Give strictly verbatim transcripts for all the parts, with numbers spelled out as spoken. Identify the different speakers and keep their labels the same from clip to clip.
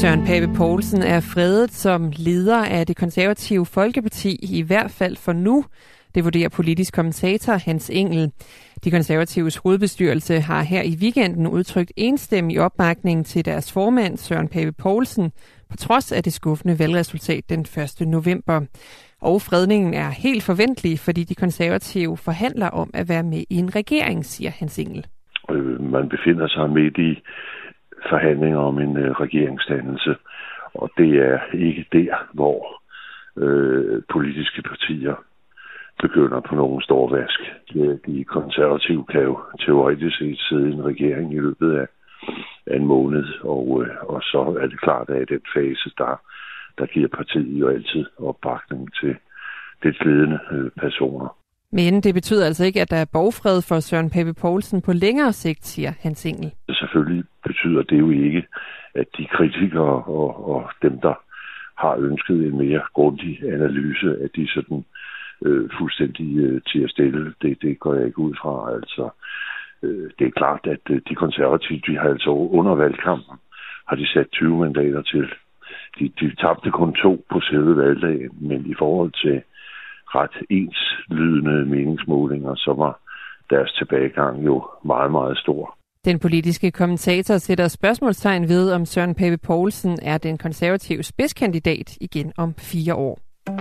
Speaker 1: Søren Pape Poulsen er fredet som leder af Det Konservative Folkeparti, i hvert fald for nu. Det vurderer politisk kommentator Hans Engel. De konservatives hovedbestyrelse har her i weekenden udtrykt enstemmig opbakning til deres formand Søren Pape Poulsen, på trods af det skuffende valgresultat den første november. Og fredningen er helt forventelig, fordi de konservative forhandler om at være med i en regering, siger Hans Engel.
Speaker 2: Man befinder sig midt i forhandlinger om en øh, regeringsdannelse, og det er ikke der, hvor øh, politiske partier begynder på nogen storvask. De konservative kan jo teoretisk set sidde i en regering i løbet af, af en måned, og, øh, og så er det klart, at i den fase, der, der giver partiet jo altid opbakning til det ledende øh, personer.
Speaker 1: Men det betyder altså ikke, at der er borgfred for Søren Pape Poulsen på længere sigt, siger Hans Engel.
Speaker 2: Selvfølgelig betyder det jo ikke, at de kritikere og, og dem, der har ønsket en mere grundig analyse, at de sådan øh, fuldstændig øh, til at stille. Det, det går jeg ikke ud fra. Altså, øh, det er klart, at øh, de konservative, de har altså under valgkampen, har de sat tyve mandater til. De, de tabte kun to på selve valgdagen, men i forhold til ret enslydende meningsmålinger, så var deres tilbagegang jo meget, meget stor.
Speaker 1: Den politiske kommentator sætter spørgsmålstegn ved, om Søren Pape Poulsen er den konservative spidskandidat igen om fire år.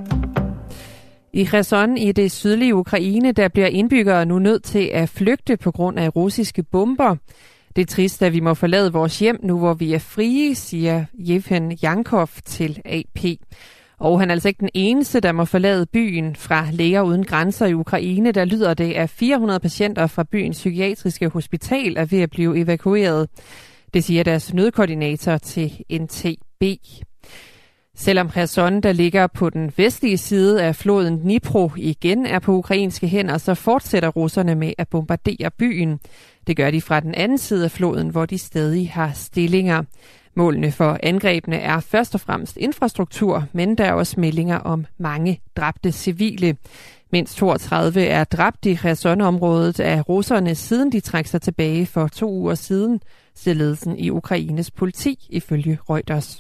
Speaker 1: I Kherson i det sydlige Ukraine, der bliver indbyggere nu nødt til at flygte på grund af russiske bomber. Det er trist, at vi må forlade vores hjem nu, hvor vi er frie, siger Yevhen Yankov til A P. Og han er altså ikke den eneste, der må forlade byen. Fra Læger Uden Grænser i Ukraine, der lyder det, at fire hundrede patienter fra byens psykiatriske hospital er ved at blive evakueret. Det siger deres nødkoordinator til N T B. Selvom Kherson, der ligger på den vestlige side af floden Dnipro, igen er på ukrainske hænder, så fortsætter russerne med at bombardere byen. Det gør de fra den anden side af floden, hvor de stadig har stillinger. Målene for angrebene er først og fremmest infrastruktur, men der er også meldinger om mange dræbte civile. Mindst toogtredive er dræbt i Kherson-området af russerne, siden de trak sig tilbage for to uger siden, siger ledelsen i Ukraines politi, ifølge Reuters.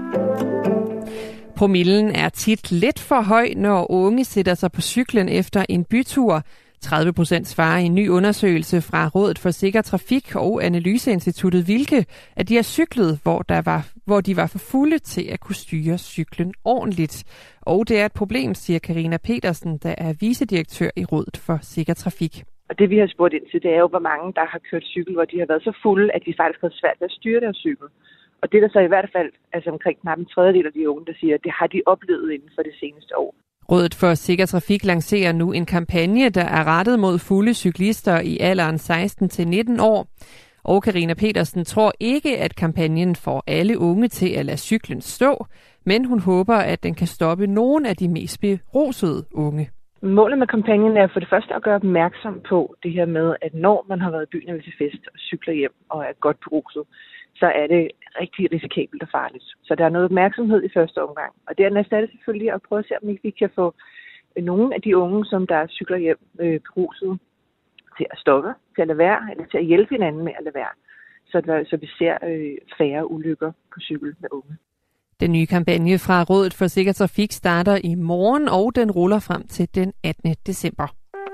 Speaker 1: Promillen er tit lidt for høj, når unge sætter sig på cyklen efter en bytur. tredive procent svarer i en ny undersøgelse fra Rådet for Sikker Trafik og Analyseinstituttet Vilke, at de har cyklet, hvor, der var, hvor de var for fulde til at kunne styre cyklen ordentligt. Og det er et problem, siger Karina Petersen, der er vicedirektør i Rådet for Sikker Trafik.
Speaker 3: Og det vi har spurgt ind til, det er jo, hvor mange der har kørt cykel, hvor de har været så fulde, at de faktisk har svært ved at styre deres cykel. Og det er der så i hvert fald altså omkring knap en tredjedel af de unge, der siger, at det har de oplevet inden for det seneste år.
Speaker 1: Rådet for Sikker Trafik lancerer nu en kampagne, der er rettet mod fulde cyklister i alderen seksten til nitten år. Og Karina Petersen tror ikke, at kampagnen får alle unge til at lade cyklen stå, men hun håber, at den kan stoppe nogle af de mest berusede unge.
Speaker 3: Målet med kampagnen er for det første at gøre opmærksom på det her med, at når man har været i byen eller til fest og cykler hjem og er godt beruset, så er det rigtig risikabelt og farligt. Så der er noget opmærksomhed i første omgang. Og dernæst er det selvfølgelig at prøve at se, om vi kan få nogle af de unge, som der cykler hjem øh, beruset, til at stoppe, til at lade være, eller til at hjælpe hinanden med at lade være, så, der, så vi ser øh, færre ulykker på cykel med unge.
Speaker 1: Den nye kampagne fra Rådet for Sikker Trafik starter i morgen, og den ruller frem til den attende december.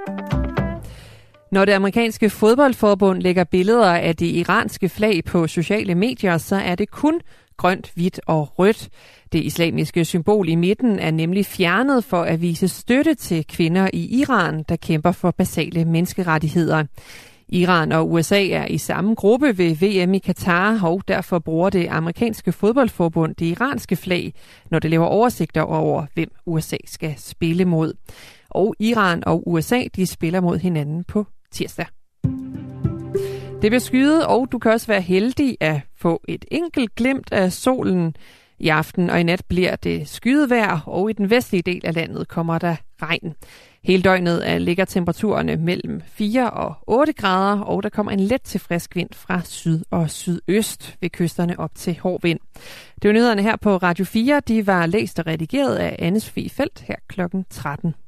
Speaker 1: Når det amerikanske fodboldforbund lægger billeder af det iranske flag på sociale medier, så er det kun grønt, hvidt og rødt. Det islamiske symbol i midten er nemlig fjernet for at vise støtte til kvinder i Iran, der kæmper for basale menneskerettigheder. Iran og U S A er i samme gruppe ved V M i Katar, og derfor bruger det amerikanske fodboldforbund det iranske flag, når det laver oversigter over, hvem U S A skal spille mod. Og Iran og U S A, de spiller mod hinanden på tirsdag. Det bliver skyet, og du kan også være heldig at få et enkelt glimt af solen. I aften og i nat bliver det skyet vejr, og i den vestlige del af landet kommer der regn. Hele døgnet ligger temperaturerne mellem fire og otte grader, og der kommer en let til frisk vind fra syd og sydøst ved kysterne op til hård vind. Det var nyhederne her på Radio fire. De var læst og redigeret af Anne Sofie Felt her klokken tretten.